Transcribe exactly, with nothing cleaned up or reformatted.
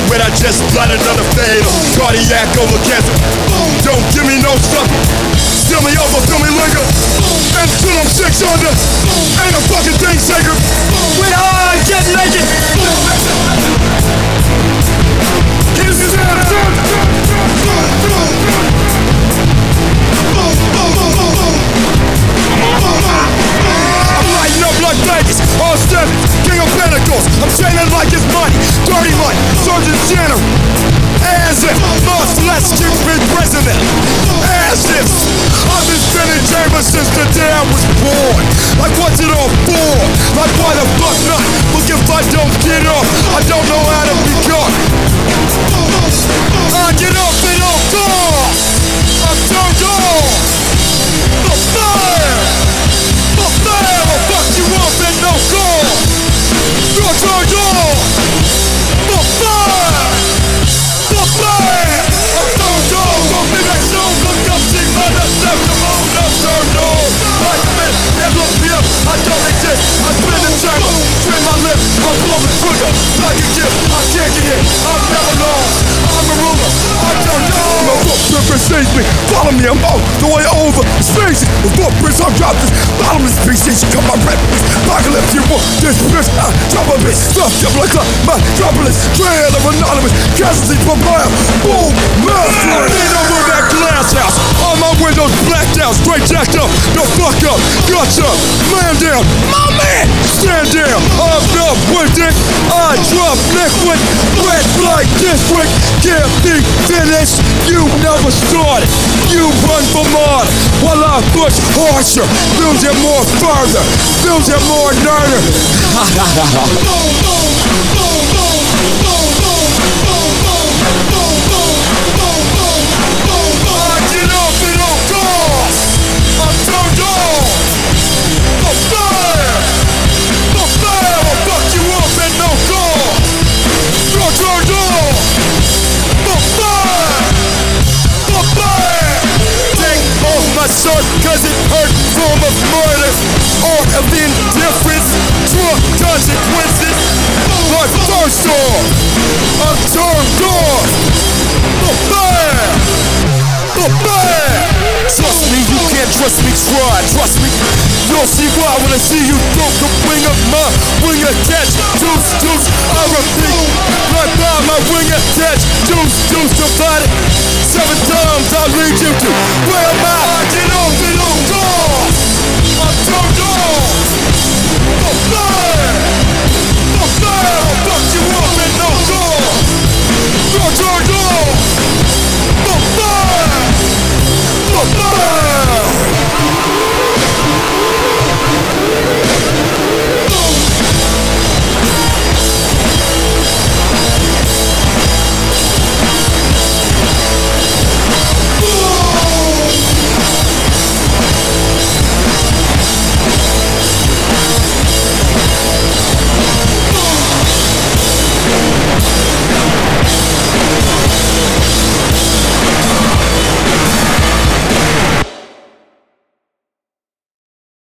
when I just blind another fatal cardiac over cancer. Don't give me no supper. Fill me over, fill me liquor. Until I'm six under. Ain't a fucking thing sacred. With hard, get naked. This is how it's done. I'm lighting up like Vegas, all seven, king of pentacles. I'm chaining like it's money, dirty like Surgeon General. As if my flesh keeps me prisoner. As if I've been spinning chambers since the day I was born. Like what's it all for? Like why the fuck not? Look, if I don't get up, I don't know how to be caught. I get up and I'll go. I'm turned on. The fire. The fire will fuck you up and no go. You're turned on. The fire. The fire. I'm turned on. Don't be that zone. Look up, see my deception. I'm turned on. Like me, and look me up. I don't exist. I spin the chamber. Spin my lips. I'm blowing trigger. Like a gift. I can't get hit. I'm never lost. I'm a ruler. I don't know. My footprint precedes me. Follow me. I'm all the way over. Space. The footprints. I'll drop this bottomless species. Come on, reference. Apocalypse. You want this bitch. I drop a bitch. Stuffed up like a metropolis. Trail of anonymous. Casualties for mile. Boom. Master. Lean over that glass house. All my windows blacked out. Straight jacked up. No fuck up. Guts up. Man down. My man. Stand down. I'm not with it. I drop liquid. Red light district. Can't be finished. You never started. You run for more. While I push harsher. Build it more further. Build it more nerder. Ha ha ha ha. Son, cause it hurt, form of murder. Art of indifference, true consequences. Like first off, I'm turned on. The fire, the fire. Trust me, you can't trust me, try, trust me. You'll see why when I see you through the wing of my wing attached. Juice, juice, I repeat. Right by my wing attached. Juice, juice, divided. Seven times I'll lead you to where am I? I get off it.